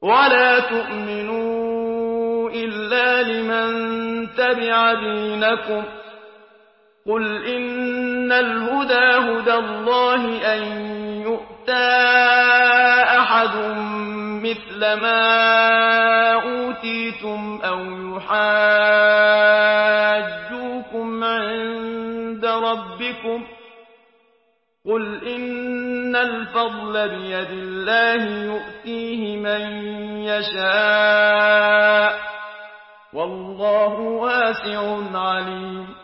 ولا تؤمنوا إلا لمن تبع دينكم قل إن الهدى هدى الله أن يؤتى أحد مثل ما أوتيتم أو يحاجوكم عند ربكم قل إن الفضل بيد الله يؤتيه من يشاء والله واسع عليم